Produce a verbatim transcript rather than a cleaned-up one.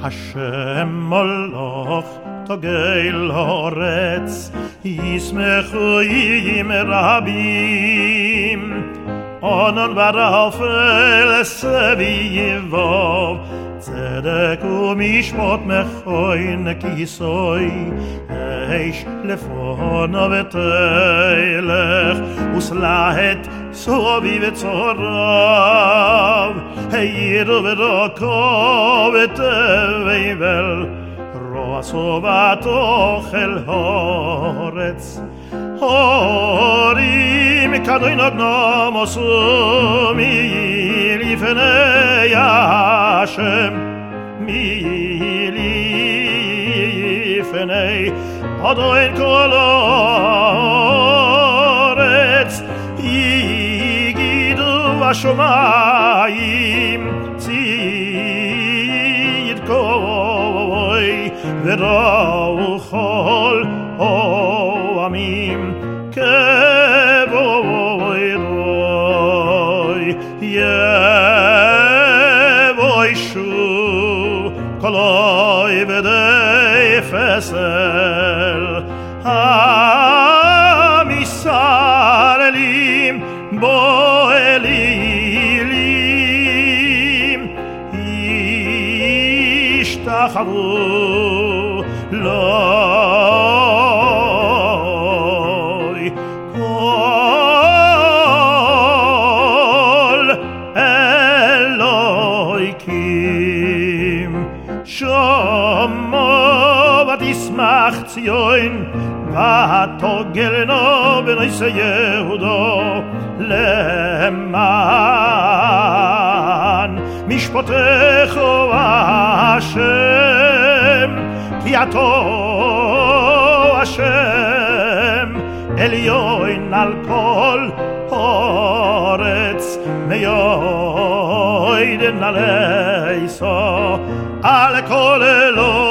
השם מולך תוגל אורץ ישמחו עם רבים אונן ברפל סביבו צדק ומשפט מכוין כיסוי איש לפונו ותלך וסלעת סוביב צורב הירו ורוקו ותבל רועסו ותאכל הורץ הורים כדוי נוגנום עשו מלפני השם מלפני אדוין כל אורץ יגידו השמיים צדקוי וראו כל עמים כבוי רוי יבוי שוב קולוי בדי פסל המסרלים בו אלילים ישתחוו לוי כל אלוהיקים שמו ותשמח ציון ותוגלנו בנויס יהודו למען משפטך השם כי אתה השם עליון על כל אורץ מיועדן עליסו על כל אלוהים